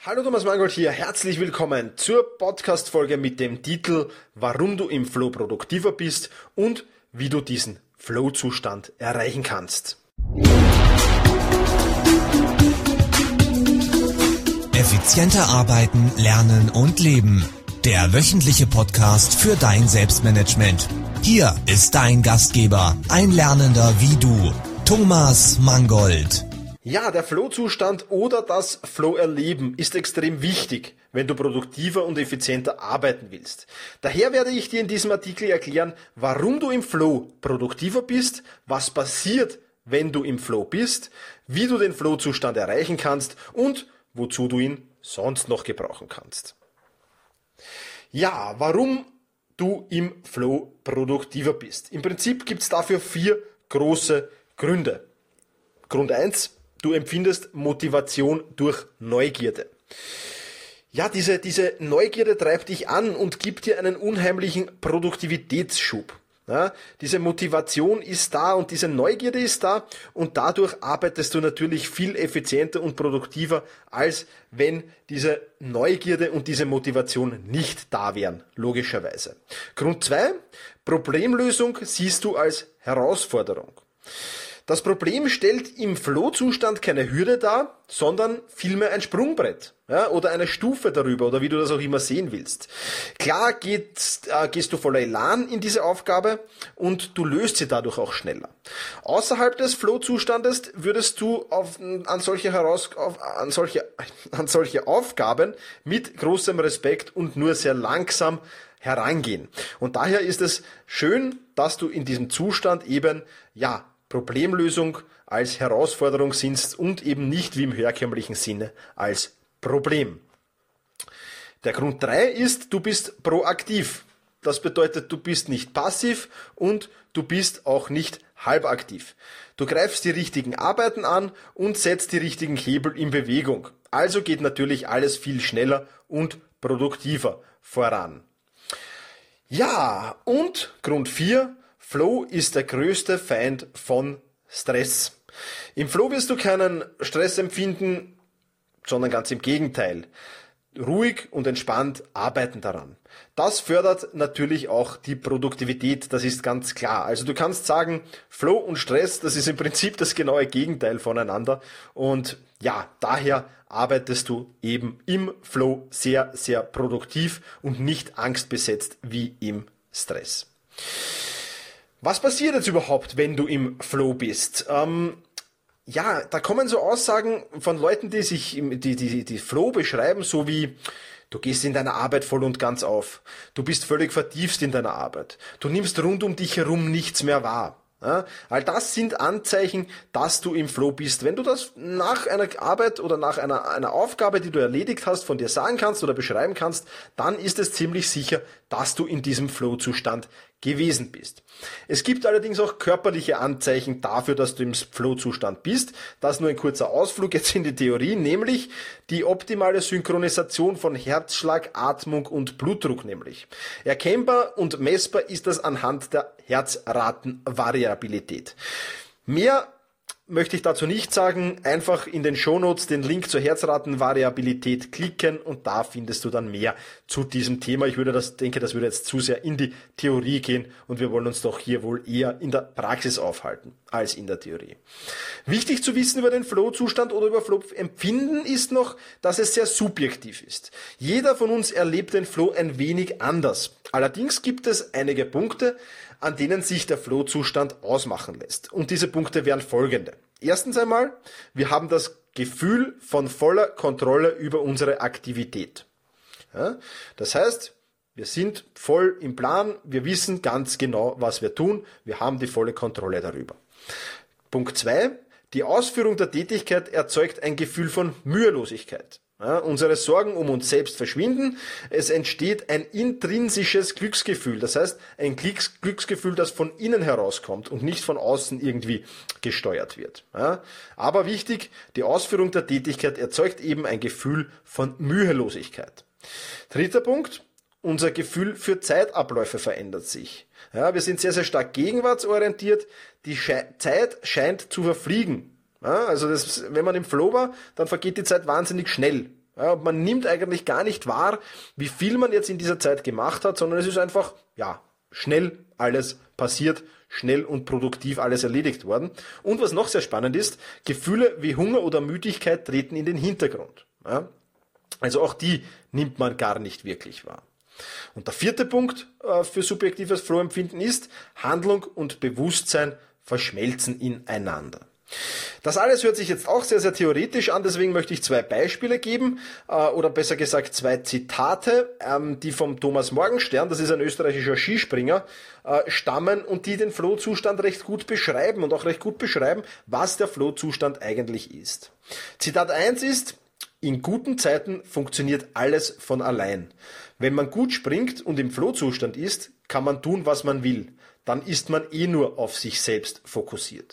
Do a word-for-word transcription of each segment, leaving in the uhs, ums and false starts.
Hallo Thomas Mangold hier, herzlich willkommen zur Podcast-Folge mit dem Titel Warum du im Flow produktiver bist und wie du diesen Flow-Zustand erreichen kannst. Effizienter arbeiten, lernen und leben. Der wöchentliche Podcast für dein Selbstmanagement. Hier ist dein Gastgeber, ein Lernender wie du, Thomas Mangold. Ja, der Flow-Zustand oder das Flow-Erleben ist extrem wichtig, wenn du produktiver und effizienter arbeiten willst. Daher werde ich dir in diesem Artikel erklären, warum du im Flow produktiver bist, was passiert, wenn du im Flow bist, wie du den Flow-Zustand erreichen kannst und wozu du ihn sonst noch gebrauchen kannst. Ja, warum du im Flow produktiver bist. Im Prinzip gibt es dafür vier große Gründe. Grund eins. Du empfindest Motivation durch Neugierde. Ja, diese, diese Neugierde treibt dich an und gibt dir einen unheimlichen Produktivitätsschub. Ja, diese Motivation ist da und diese Neugierde ist da und dadurch arbeitest du natürlich viel effizienter und produktiver, als wenn diese Neugierde und diese Motivation nicht da wären, logischerweise. Grund zwei. Problemlösung siehst du als Herausforderung. Das Problem stellt im Flow-Zustand keine Hürde dar, sondern vielmehr ein Sprungbrett, ja, oder eine Stufe darüber oder wie du das auch immer sehen willst. Klar geht, äh, gehst du voller Elan in diese Aufgabe und du löst sie dadurch auch schneller. Außerhalb des Flow-Zustandes würdest du auf, an, solche Heraus, auf, an, solche, an solche Aufgaben mit großem Respekt und nur sehr langsam herangehen. Und daher ist es schön, dass du in diesem Zustand eben, ja, Problemlösung als Herausforderung siehst und eben nicht wie im herkömmlichen Sinne als Problem. Der Grund drei ist, du bist proaktiv. Das bedeutet, du bist nicht passiv und du bist auch nicht halbaktiv. Du greifst die richtigen Arbeiten an und setzt die richtigen Hebel in Bewegung. Also geht natürlich alles viel schneller und produktiver voran. Ja, und Grund vier, Flow ist der größte Feind von Stress. Im Flow wirst du keinen Stress empfinden, sondern ganz im Gegenteil. Ruhig und entspannt arbeiten daran. Das fördert natürlich auch die Produktivität, das ist ganz klar. Also du kannst sagen, Flow und Stress, das ist im Prinzip das genaue Gegenteil voneinander. Und ja, daher arbeitest du eben im Flow sehr, sehr produktiv und nicht angstbesetzt wie im Stress. Was passiert jetzt überhaupt, wenn du im Flow bist? Ähm, ja, da kommen so Aussagen von Leuten, die sich die, die, die Flow beschreiben, so wie: Du gehst in deiner Arbeit voll und ganz auf. Du bist völlig vertieft in deiner Arbeit. Du nimmst rund um dich herum nichts mehr wahr. Ja, all das sind Anzeichen, dass du im Flow bist. Wenn du das nach einer Arbeit oder nach einer, einer Aufgabe, die du erledigt hast, von dir sagen kannst oder beschreiben kannst, dann ist es ziemlich sicher, dass du in diesem Flow-Zustand gewesen bist. Es gibt allerdings auch körperliche Anzeichen dafür, dass du im Flow-Zustand bist. Das nur ein kurzer Ausflug jetzt in die Theorie, nämlich die optimale Synchronisation von Herzschlag, Atmung und Blutdruck nämlich. Erkennbar und messbar ist das anhand der Herzratenvariabilität. Mehr möchte ich dazu nicht sagen, einfach in den Shownotes den Link zur Herzratenvariabilität klicken und da findest du dann mehr zu diesem Thema. Ich würde das, denke, das würde jetzt zu sehr in die Theorie gehen und wir wollen uns doch hier wohl eher in der Praxis aufhalten als in der Theorie. Wichtig zu wissen über den Flow-Zustand oder über Flow-Empfinden ist noch, dass es sehr subjektiv ist. Jeder von uns erlebt den Flow ein wenig anders. Allerdings gibt es einige Punkte, an denen sich der Flow-Zustand ausmachen lässt. Und diese Punkte wären folgende. Erstens einmal, wir haben das Gefühl von voller Kontrolle über unsere Aktivität. Ja, das heißt, wir sind voll im Plan, wir wissen ganz genau, was wir tun, wir haben die volle Kontrolle darüber. Punkt zwei, die Ausführung der Tätigkeit erzeugt ein Gefühl von Mühelosigkeit. Ja, unsere Sorgen um uns selbst verschwinden, es entsteht ein intrinsisches Glücksgefühl, das heißt ein Glücks- Glücksgefühl, das von innen herauskommt und nicht von außen irgendwie gesteuert wird. Ja, aber wichtig, die Ausführung der Tätigkeit erzeugt eben ein Gefühl von Mühelosigkeit. Dritter Punkt, unser Gefühl für Zeitabläufe verändert sich. Ja, wir sind sehr, sehr stark gegenwartsorientiert, die Sche- Zeit scheint zu verfliegen. Ja, also das, wenn man im Flow war, dann vergeht die Zeit wahnsinnig schnell. Ja, man nimmt eigentlich gar nicht wahr, wie viel man jetzt in dieser Zeit gemacht hat, sondern es ist einfach, ja, schnell alles passiert, schnell und produktiv alles erledigt worden. Und was noch sehr spannend ist, Gefühle wie Hunger oder Müdigkeit treten in den Hintergrund. Ja? Also auch die nimmt man gar nicht wirklich wahr. Und der vierte Punkt äh, für subjektives Flow-Empfinden ist, Handlung und Bewusstsein verschmelzen ineinander. Das alles hört sich jetzt auch sehr, sehr theoretisch an, deswegen möchte ich zwei Beispiele geben, äh, oder besser gesagt zwei Zitate, ähm, die vom Thomas Morgenstern, das ist ein österreichischer Skispringer, äh, stammen und die den Flow-Zustand recht gut beschreiben und auch recht gut beschreiben, was der Flow-Zustand eigentlich ist. Zitat eins ist, in guten Zeiten funktioniert alles von allein. Wenn man gut springt und im Flow-Zustand ist, kann man tun, was man will. Dann ist man eh nur auf sich selbst fokussiert.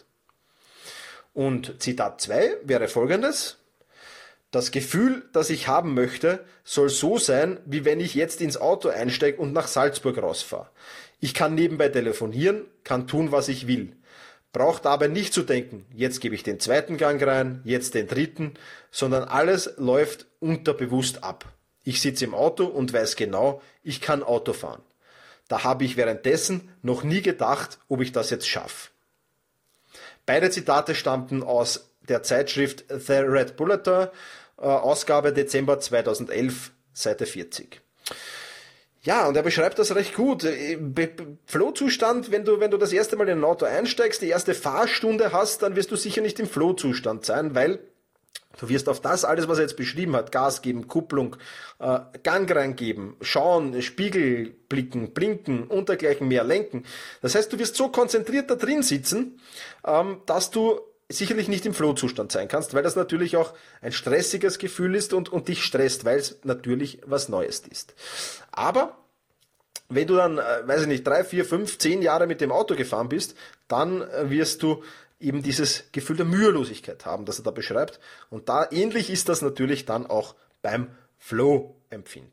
Und Zitat zwei wäre folgendes. Das Gefühl, das ich haben möchte, soll so sein, wie wenn ich jetzt ins Auto einsteige und nach Salzburg rausfahre. Ich kann nebenbei telefonieren, kann tun, was ich will. Braucht dabei nicht zu denken, jetzt gebe ich den zweiten Gang rein, jetzt den dritten, sondern alles läuft unterbewusst ab. Ich sitze im Auto und weiß genau, ich kann Auto fahren. Da habe ich währenddessen noch nie gedacht, ob ich das jetzt schaffe. Beide Zitate stammten aus der Zeitschrift The Red Bulletin, äh, Ausgabe Dezember zweitausendelf, Seite vierzig. Ja, und er beschreibt das recht gut. Flow-Zustand, wenn du, wenn du das erste Mal in ein Auto einsteigst, die erste Fahrstunde hast, dann wirst du sicher nicht im Flow-Zustand sein, weil du wirst auf das alles, was er jetzt beschrieben hat, Gas geben, Kupplung, äh, Gang reingeben, schauen, Spiegel blicken, blinken und dergleichen mehr lenken. Das heißt, du wirst so konzentriert da drin sitzen, ähm, dass du sicherlich nicht im Flow-Zustand sein kannst, weil das natürlich auch ein stressiges Gefühl ist und, und dich stresst, weil es natürlich was Neues ist. Aber wenn du dann, äh, weiß ich nicht, drei, vier, fünf, zehn Jahre mit dem Auto gefahren bist, dann äh, wirst du eben dieses Gefühl der Mühelosigkeit haben, das er da beschreibt. Und da ähnlich ist das natürlich dann auch beim Flow-Empfinden.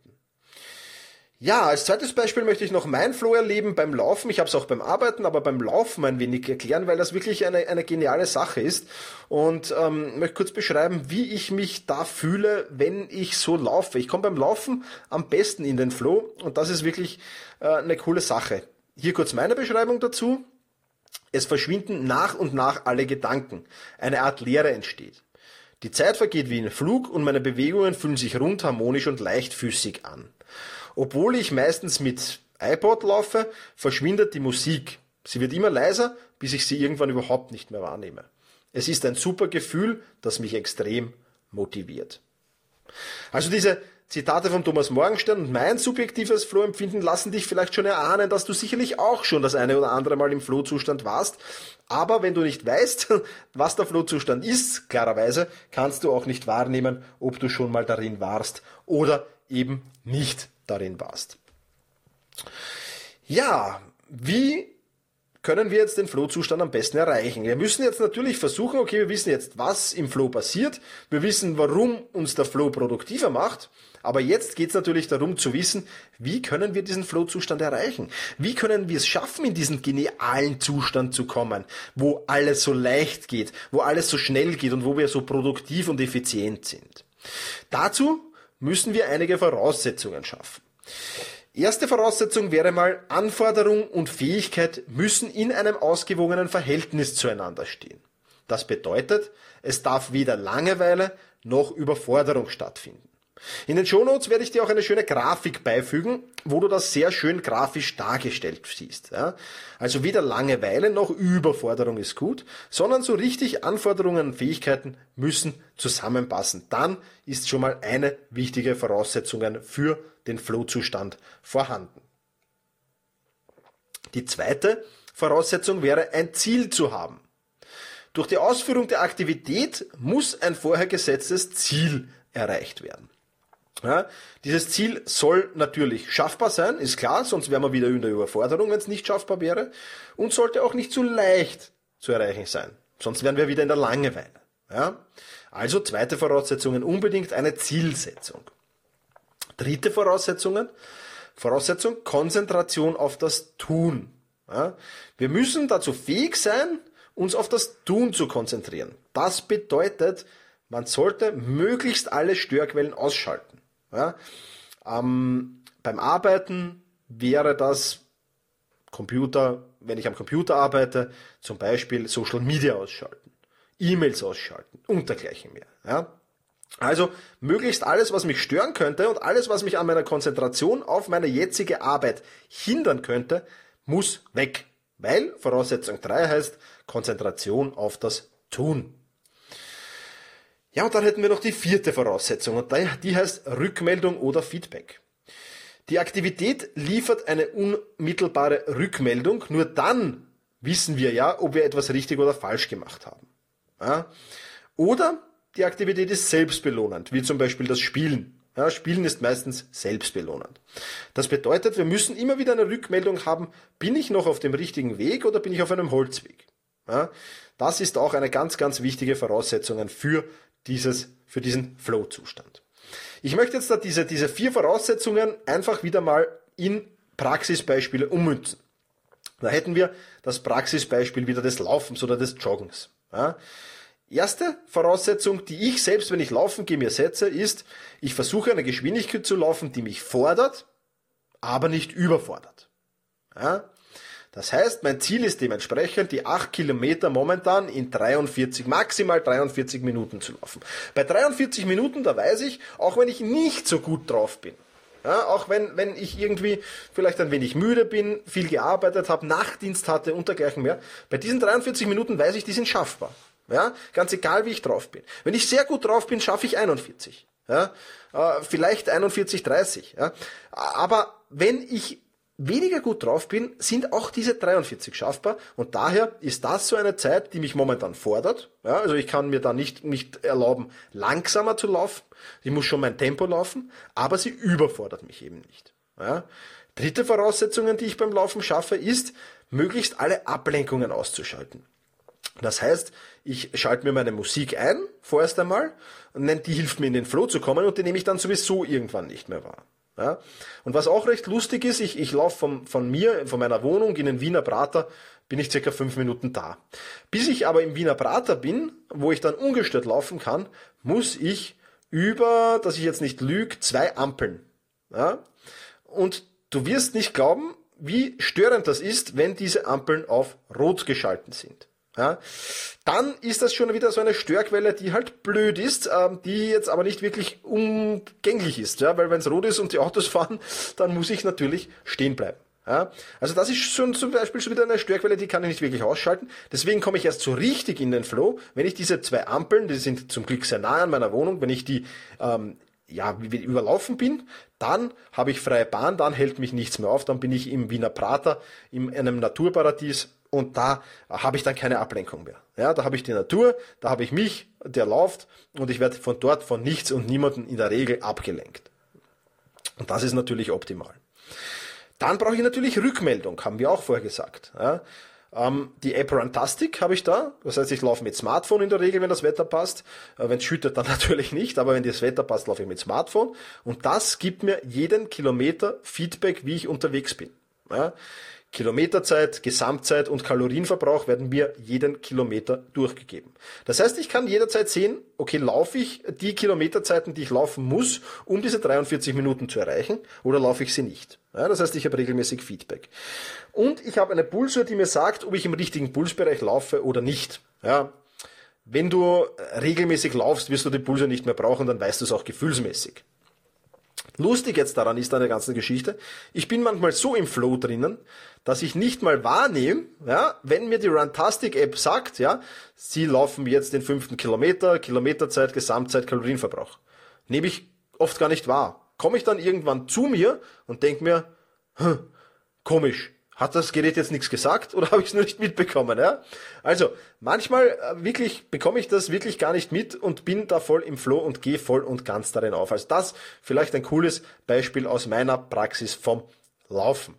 Ja, als zweites Beispiel möchte ich noch mein Flow erleben beim Laufen. Ich habe es auch beim Arbeiten, aber beim Laufen ein wenig erklären, weil das wirklich eine, eine geniale Sache ist. Und ähm, möchte kurz beschreiben, wie ich mich da fühle, wenn ich so laufe. Ich komme beim Laufen am besten in den Flow und das ist wirklich äh, eine coole Sache. Hier kurz meine Beschreibung dazu. Es verschwinden nach und nach alle Gedanken. Eine Art Leere entsteht. Die Zeit vergeht wie ein Flug und meine Bewegungen fühlen sich rund, harmonisch und leichtfüßig an. Obwohl ich meistens mit iPod laufe, verschwindet die Musik. Sie wird immer leiser, bis ich sie irgendwann überhaupt nicht mehr wahrnehme. Es ist ein super Gefühl, das mich extrem motiviert. Also diese Zitate von Thomas Morgenstern und mein subjektives Flow-Empfinden lassen dich vielleicht schon erahnen, dass du sicherlich auch schon das eine oder andere Mal im Flow-Zustand warst. Aber wenn du nicht weißt, was der Flow-Zustand ist, klarerweise, kannst du auch nicht wahrnehmen, ob du schon mal darin warst oder eben nicht darin warst. Ja, wie können wir jetzt den Flow-Zustand am besten erreichen? Wir müssen jetzt natürlich versuchen, okay, wir wissen jetzt, was im Flow passiert, wir wissen, warum uns der Flow produktiver macht, aber jetzt geht es natürlich darum zu wissen, wie können wir diesen Flow-Zustand erreichen? Wie können wir es schaffen, in diesen genialen Zustand zu kommen, wo alles so leicht geht, wo alles so schnell geht und wo wir so produktiv und effizient sind? Dazu müssen wir einige Voraussetzungen schaffen. Erste Voraussetzung wäre mal, Anforderung und Fähigkeit müssen in einem ausgewogenen Verhältnis zueinander stehen. Das bedeutet, es darf weder Langeweile noch Überforderung stattfinden. In den Shownotes werde ich dir auch eine schöne Grafik beifügen, wo du das sehr schön grafisch dargestellt siehst. Ja? Also weder Langeweile noch Überforderung ist gut, sondern so richtig Anforderungen und Fähigkeiten müssen zusammenpassen. Dann ist schon mal eine wichtige Voraussetzung für den Flow-Zustand vorhanden. Die zweite Voraussetzung wäre, ein Ziel zu haben. Durch die Ausführung der Aktivität muss ein vorher gesetztes Ziel erreicht werden. Ja, dieses Ziel soll natürlich schaffbar sein, ist klar, sonst wären wir wieder in der Überforderung, wenn es nicht schaffbar wäre, und sollte auch nicht zu leicht zu erreichen sein, sonst wären wir wieder in der Langeweile. Ja, also zweite Voraussetzung, unbedingt eine Zielsetzung. Dritte Voraussetzung, Voraussetzung, Konzentration auf das Tun. Ja, wir müssen dazu fähig sein, uns auf das Tun zu konzentrieren. Das bedeutet, man sollte möglichst alle Störquellen ausschalten. Ja? Ähm, beim Arbeiten wäre das Computer, wenn ich am Computer arbeite, zum Beispiel Social Media ausschalten, E-Mails ausschalten und dergleichen mehr. Ja? Also möglichst alles, was mich stören könnte und alles, was mich an meiner Konzentration auf meine jetzige Arbeit hindern könnte, muss weg. Weil Voraussetzung drei heißt Konzentration auf das Tun. Ja, und dann hätten wir noch die vierte Voraussetzung und die heißt Rückmeldung oder Feedback. Die Aktivität liefert eine unmittelbare Rückmeldung, nur dann wissen wir ja, ob wir etwas richtig oder falsch gemacht haben. Ja? Oder die Aktivität ist selbstbelohnend, wie zum Beispiel das Spielen. Ja, Spielen ist meistens selbstbelohnend. Das bedeutet, wir müssen immer wieder eine Rückmeldung haben, bin ich noch auf dem richtigen Weg oder bin ich auf einem Holzweg? Ja, das ist auch eine ganz, ganz wichtige Voraussetzung für, dieses, für diesen Flow-Zustand. Ich möchte jetzt da diese, diese vier Voraussetzungen einfach wieder mal in Praxisbeispiele ummünzen. Da hätten wir das Praxisbeispiel wieder des Laufens oder des Joggens. Ja, erste Voraussetzung, die ich selbst, wenn ich laufen gehe, mir setze, ist, ich versuche eine Geschwindigkeit zu laufen, die mich fordert, aber nicht überfordert. Ja? Das heißt, mein Ziel ist dementsprechend, die acht Kilometer momentan in dreiundvierzig, maximal dreiundvierzig Minuten zu laufen. Bei dreiundvierzig Minuten, da weiß ich, auch wenn ich nicht so gut drauf bin, ja, auch wenn, wenn ich irgendwie vielleicht ein wenig müde bin, viel gearbeitet habe, Nachtdienst hatte und dergleichen mehr, bei diesen dreiundvierzig Minuten weiß ich, die sind schaffbar. Ja, ganz egal, wie ich drauf bin. Wenn ich sehr gut drauf bin, schaffe ich einundvierzig. Ja, äh, vielleicht einundvierzig, dreißig. Ja. Aber wenn ich weniger gut drauf bin, sind auch diese dreiundvierzig schaffbar. Und daher ist das so eine Zeit, die mich momentan fordert. Ja, also ich kann mir da nicht, nicht erlauben, langsamer zu laufen. Ich muss schon mein Tempo laufen, aber sie überfordert mich eben nicht. Ja. Dritte Voraussetzung, die ich beim Laufen schaffe, ist, möglichst alle Ablenkungen auszuschalten. Das heißt, ich schalte mir meine Musik ein, vorerst einmal, und die hilft mir in den Flow zu kommen und die nehme ich dann sowieso irgendwann nicht mehr wahr. Ja? Und was auch recht lustig ist, ich, ich laufe von, von mir, von meiner Wohnung in den Wiener Prater, bin ich circa fünf Minuten da. Bis ich aber im Wiener Prater bin, wo ich dann ungestört laufen kann, muss ich über, dass ich jetzt nicht lüge, zwei Ampeln. Ja? Und du wirst nicht glauben, wie störend das ist, wenn diese Ampeln auf Rot geschalten sind. Ja, dann ist das schon wieder so eine Störquelle, die halt blöd ist, ähm, die jetzt aber nicht wirklich umgänglich ist, ja, weil wenn es rot ist und die Autos fahren, dann muss ich natürlich stehen bleiben. Ja, also das ist schon zum Beispiel schon wieder eine Störquelle, die kann ich nicht wirklich ausschalten. Deswegen komme ich erst so richtig in den Flow, wenn ich diese zwei Ampeln, die sind zum Glück sehr nah an meiner Wohnung, wenn ich die ähm, ja, überlaufen bin, dann habe ich freie Bahn, dann hält mich nichts mehr auf, dann bin ich im Wiener Prater, in einem Naturparadies. Und da habe ich dann keine Ablenkung mehr. Ja, da habe ich die Natur, da habe ich mich, der läuft und ich werde von dort von nichts und niemanden in der Regel abgelenkt. Und das ist natürlich optimal. Dann brauche ich natürlich Rückmeldung, haben wir auch vorher gesagt. Ja, ähm, die App Runtastic habe ich da. Das heißt, ich laufe mit Smartphone in der Regel, wenn das Wetter passt. Äh, wenn es schüttet, dann natürlich nicht, aber wenn das Wetter passt, laufe ich mit Smartphone. Und das gibt mir jeden Kilometer Feedback, wie ich unterwegs bin. Ja, Kilometerzeit, Gesamtzeit und Kalorienverbrauch werden mir jeden Kilometer durchgegeben. Das heißt, ich kann jederzeit sehen, okay, laufe ich die Kilometerzeiten, die ich laufen muss, um diese dreiundvierzig Minuten zu erreichen, oder laufe ich sie nicht. Ja, das heißt, ich habe regelmäßig Feedback. Und ich habe eine Pulsuhr, die mir sagt, ob ich im richtigen Pulsbereich laufe oder nicht. Ja, wenn du regelmäßig laufst, wirst du die Pulsuhr nicht mehr brauchen, dann weißt du es auch gefühlsmäßig. Lustig jetzt daran ist an der ganzen Geschichte, ich bin manchmal so im Flow drinnen, dass ich nicht mal wahrnehme, ja, wenn mir die Runtastic-App sagt, ja, sie laufen jetzt den fünften Kilometer, Kilometerzeit, Gesamtzeit, Kalorienverbrauch. Nehme ich oft gar nicht wahr. Komme ich dann irgendwann zu mir und denke mir, hm, komisch, hat das Gerät jetzt nichts gesagt oder habe ich es nur nicht mitbekommen? Ja? Also manchmal äh, wirklich bekomme ich das wirklich gar nicht mit und bin da voll im Flow und gehe voll und ganz darin auf. Also das vielleicht ein cooles Beispiel aus meiner Praxis vom Laufen.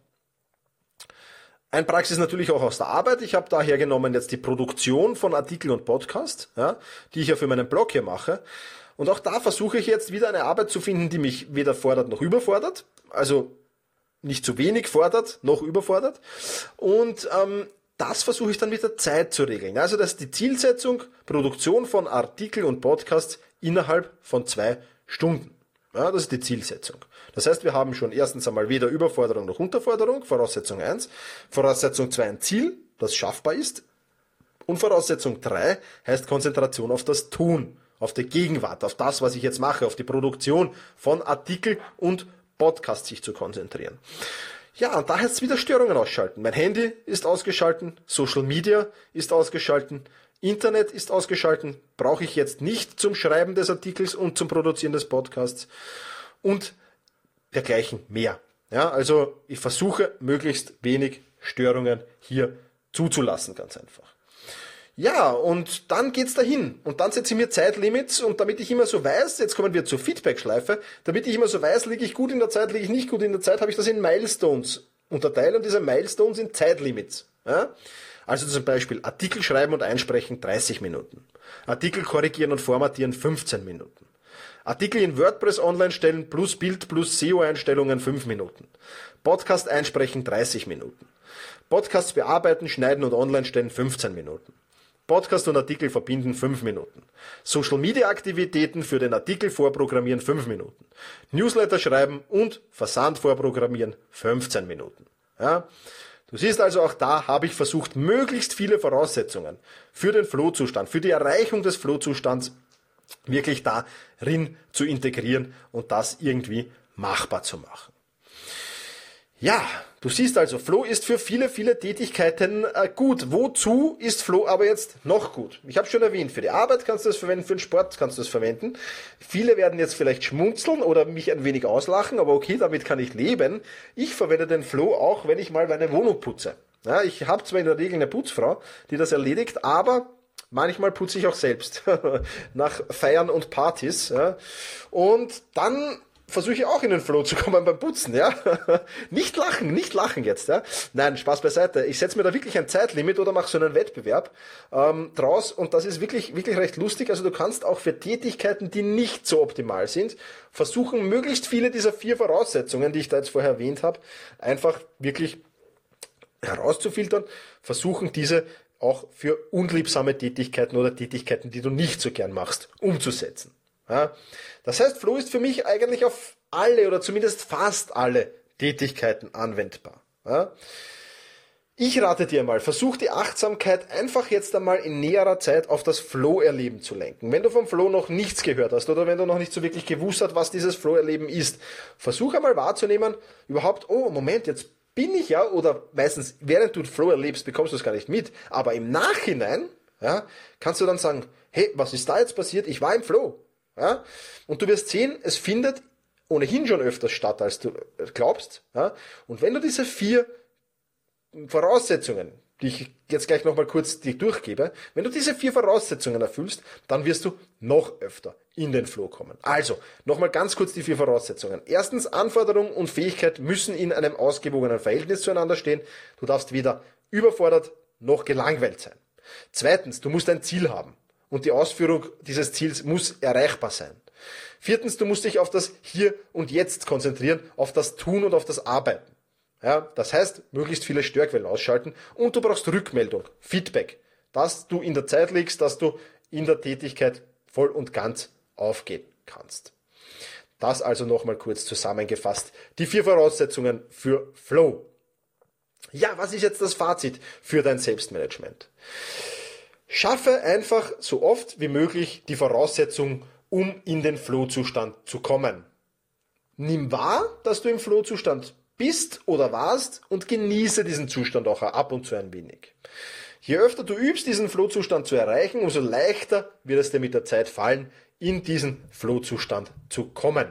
Ein Praxis natürlich auch aus der Arbeit. Ich habe da hergenommen jetzt die Produktion von Artikeln und Podcasts, ja, die ich ja für meinen Blog hier mache. Und auch da versuche ich jetzt wieder eine Arbeit zu finden, die mich weder fordert noch überfordert. Also nicht zu wenig fordert, noch überfordert. Und ähm, das versuche ich dann mit der Zeit zu regeln. Also das ist die Zielsetzung, Produktion von Artikeln und Podcasts innerhalb von zwei Stunden. Ja, das ist die Zielsetzung. Das heißt, wir haben schon erstens einmal weder Überforderung noch Unterforderung, Voraussetzung eins. Voraussetzung zwei ein Ziel, das schaffbar ist. Und Voraussetzung drei heißt Konzentration auf das Tun, auf die Gegenwart, auf das, was ich jetzt mache, auf die Produktion von Artikel und Podcasts sich zu konzentrieren. Ja, und da heißt es wieder Störungen ausschalten. Mein Handy ist ausgeschalten, Social Media ist ausgeschalten, Internet ist ausgeschalten, brauche ich jetzt nicht zum Schreiben des Artikels und zum Produzieren des Podcasts und dergleichen mehr. Ja, also ich versuche möglichst wenig Störungen hier zuzulassen, ganz einfach. Ja, und dann geht's dahin. Und dann setze ich mir Zeitlimits und damit ich immer so weiß, jetzt kommen wir zur Feedback-Schleife, damit ich immer so weiß, liege ich gut in der Zeit, liege ich nicht gut in der Zeit, habe ich das in Milestones unterteilt und diese Milestones sind Zeitlimits. Ja? Also zum Beispiel Artikel schreiben und einsprechen dreißig Minuten. Artikel korrigieren und formatieren fünfzehn Minuten. Artikel in WordPress online stellen plus Bild plus S E O-Einstellungen fünf Minuten. Podcast einsprechen dreißig Minuten. Podcasts bearbeiten, schneiden und online stellen fünfzehn Minuten. Podcast und Artikel verbinden fünf Minuten. Social Media Aktivitäten für den Artikel vorprogrammieren fünf Minuten. Newsletter schreiben und Versand vorprogrammieren fünfzehn Minuten. Ja? Du siehst also, auch da habe ich versucht, möglichst viele Voraussetzungen für den Flow-Zustand, für die Erreichung des Flow-Zustands wirklich darin zu integrieren und das irgendwie machbar zu machen. Ja, du siehst also, Flow ist für viele, viele Tätigkeiten äh, gut. Wozu ist Flow aber jetzt noch gut? Ich habe schon erwähnt, für die Arbeit kannst du das verwenden, für den Sport kannst du das verwenden. Viele werden jetzt vielleicht schmunzeln oder mich ein wenig auslachen, aber okay, damit kann ich leben. Ich verwende den Flow auch, wenn ich mal meine Wohnung putze. Ja, ich habe zwar in der Regel eine Putzfrau, die das erledigt, aber manchmal putze ich auch selbst nach Feiern und Partys. Ja. Und dann versuche ich auch in den Flow zu kommen beim Putzen, ja. Nicht lachen, nicht lachen jetzt, ja. Nein, Spaß beiseite. Ich setze mir da wirklich ein Zeitlimit oder mache so einen Wettbewerb ähm, draus und das ist wirklich, wirklich recht lustig. Also du kannst auch für Tätigkeiten, die nicht so optimal sind, versuchen, möglichst viele dieser vier Voraussetzungen, die ich da jetzt vorher erwähnt habe, einfach wirklich herauszufiltern, versuchen diese auch für unliebsame Tätigkeiten oder Tätigkeiten, die du nicht so gern machst, umzusetzen. Ja, das heißt, Flow ist für mich eigentlich auf alle oder zumindest fast alle Tätigkeiten anwendbar. Ja, ich rate dir mal, versuch die Achtsamkeit einfach jetzt einmal in näherer Zeit auf das Flow-Erleben zu lenken. Wenn du vom Flow noch nichts gehört hast oder wenn du noch nicht so wirklich gewusst hast, was dieses Flow-Erleben ist, versuch einmal wahrzunehmen, überhaupt, oh Moment, jetzt bin ich ja, oder meistens während du Flow erlebst, bekommst du es gar nicht mit, aber im Nachhinein, ja, kannst du dann sagen, hey, was ist da jetzt passiert? Ich war im Flow. Ja? Und du wirst sehen, es findet ohnehin schon öfters statt, als du glaubst. Ja? Und wenn du diese vier Voraussetzungen, die ich jetzt gleich nochmal kurz dir durchgebe, wenn du diese vier Voraussetzungen erfüllst, dann wirst du noch öfter in den Flow kommen. Also, nochmal ganz kurz die vier Voraussetzungen. Erstens, Anforderung und Fähigkeit müssen in einem ausgewogenen Verhältnis zueinander stehen. Du darfst weder überfordert noch gelangweilt sein. Zweitens, du musst ein Ziel haben. Und die Ausführung dieses Ziels muss erreichbar sein. Viertens, du musst dich auf das Hier und Jetzt konzentrieren, auf das Tun und auf das Arbeiten. Ja, das heißt, möglichst viele Störquellen ausschalten und du brauchst Rückmeldung, Feedback, dass du in der Zeit liegst, dass du in der Tätigkeit voll und ganz aufgehen kannst. Das also nochmal kurz zusammengefasst. Die vier Voraussetzungen für Flow. Ja, was ist jetzt das Fazit für dein Selbstmanagement? Schaffe einfach so oft wie möglich die Voraussetzung, um in den Flow-Zustand zu kommen. Nimm wahr, dass du im Flow-Zustand bist oder warst und genieße diesen Zustand auch ab und zu ein wenig. Je öfter du übst, diesen Flow-Zustand zu erreichen, umso leichter wird es dir mit der Zeit fallen, in diesen Flow-Zustand zu kommen.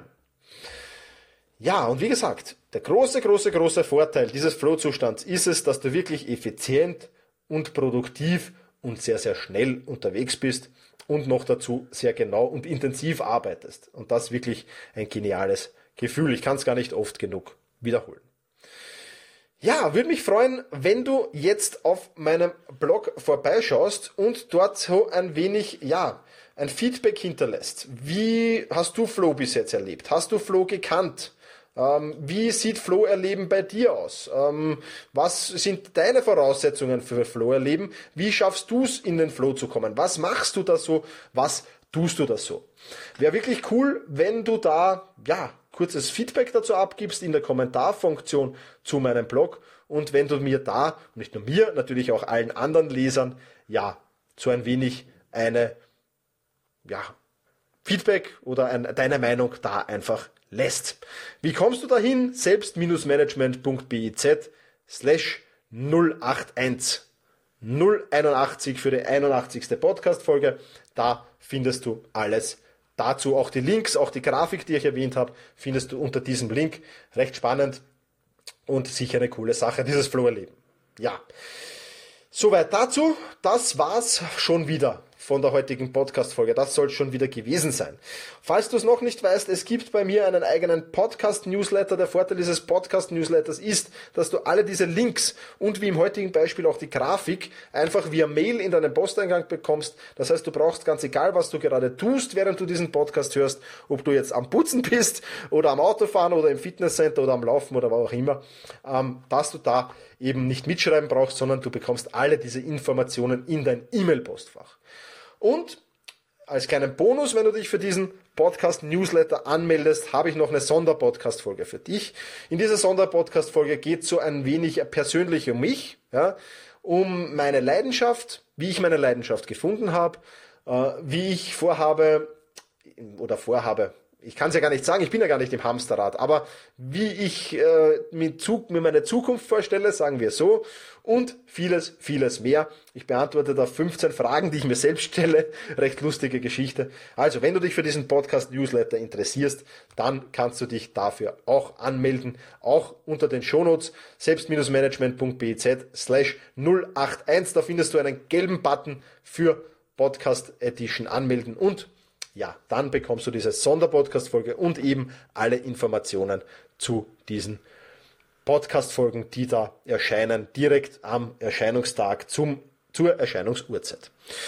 Ja, und wie gesagt, der große, große, große Vorteil dieses Flow-Zustands ist es, dass du wirklich effizient und produktiv und sehr, sehr schnell unterwegs bist und noch dazu sehr genau und intensiv arbeitest. Und das wirklich ein geniales Gefühl. Ich kann es gar nicht oft genug wiederholen. Ja, würde mich freuen, wenn du jetzt auf meinem Blog vorbeischaust und dort so ein wenig, ja, ein Feedback hinterlässt. Wie hast du Flow bis jetzt erlebt? Hast du Flow gekannt? Ähm, wie sieht Flow-Erleben bei dir aus? Ähm, was sind deine Voraussetzungen für Flow-Erleben? Wie schaffst du es, in den Flow zu kommen? Was machst du da so? Was tust du da so? Wäre wirklich cool, wenn du da, ja, kurzes Feedback dazu abgibst in der Kommentarfunktion zu meinem Blog und wenn du mir da, nicht nur mir, natürlich auch allen anderen Lesern, ja, so ein wenig eine, ja, Feedback oder ein, deine Meinung da einfach lässt. Wie kommst du dahin? selbst-management.biz slash null acht eins null einundachtzig für die einundachtzigste Podcast-Folge. Da findest du alles dazu. Auch die Links, auch die Grafik, die ich erwähnt habe, findest du unter diesem Link. Recht spannend und sicher eine coole Sache, dieses Flow-Erleben. Ja, soweit dazu. Das war's schon wieder von der heutigen Podcast-Folge. Das soll schon wieder gewesen sein. Falls du es noch nicht weißt, es gibt bei mir einen eigenen Podcast-Newsletter. Der Vorteil dieses Podcast-Newsletters ist, dass du alle diese Links und wie im heutigen Beispiel auch die Grafik einfach via Mail in deinen Posteingang bekommst. Das heißt, du brauchst ganz egal, was du gerade tust, während du diesen Podcast hörst, ob du jetzt am Putzen bist oder am Autofahren oder im Fitnesscenter oder am Laufen oder wo auch immer, ähm, dass du da eben nicht mitschreiben brauchst, sondern du bekommst alle diese Informationen in dein E-Mail-Postfach. Und als kleinen Bonus, wenn du dich für diesen Podcast-Newsletter anmeldest, habe ich noch eine Sonderpodcast-Folge für dich. In dieser Sonderpodcast-Folge geht es so ein wenig persönlich um mich, ja, um meine Leidenschaft, wie ich meine Leidenschaft gefunden habe, äh, wie ich vorhabe, oder vorhabe, ich kann es ja gar nicht sagen, ich bin ja gar nicht im Hamsterrad, aber wie ich äh, mir, Zug, mir meine Zukunft vorstelle, sagen wir so, und vieles, vieles mehr. Ich beantworte da fünfzehn Fragen, die ich mir selbst stelle. Recht lustige Geschichte. Also, wenn du dich für diesen Podcast-Newsletter interessierst, dann kannst du dich dafür auch anmelden, auch unter den Shownotes selbst-management.biz slash null acht eins. Da findest du einen gelben Button für Podcast Edition anmelden und ja, dann bekommst du diese Sonderpodcast-Folge und eben alle Informationen zu diesen Podcast-Folgen, die da erscheinen, direkt am Erscheinungstag zum, zur Erscheinungsuhrzeit.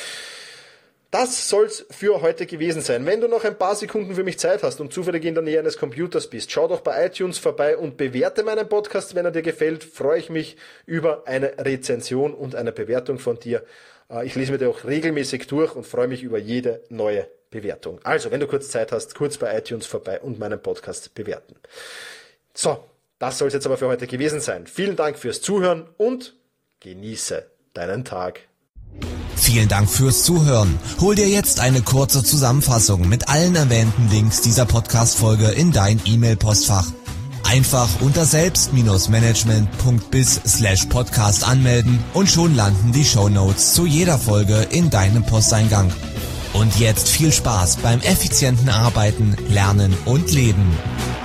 Das soll's für heute gewesen sein. Wenn du noch ein paar Sekunden für mich Zeit hast und zufällig in der Nähe eines Computers bist, schau doch bei iTunes vorbei und bewerte meinen Podcast, wenn er dir gefällt. Freue ich mich über eine Rezension und eine Bewertung von dir. Ich lese mir die auch regelmäßig durch und freue mich über jede neue Bewertung. Also, wenn du kurz Zeit hast, kurz bei iTunes vorbei und meinen Podcast bewerten. So, das soll es jetzt aber für heute gewesen sein. Vielen Dank fürs Zuhören und genieße deinen Tag. Vielen Dank fürs Zuhören. Hol dir jetzt eine kurze Zusammenfassung mit allen erwähnten Links dieser Podcast-Folge in dein E-Mail-Postfach. Einfach unter selbst-management.biz slash podcast anmelden und schon landen die Shownotes zu jeder Folge in deinem Posteingang. Und jetzt viel Spaß beim effizienten Arbeiten, Lernen und Leben.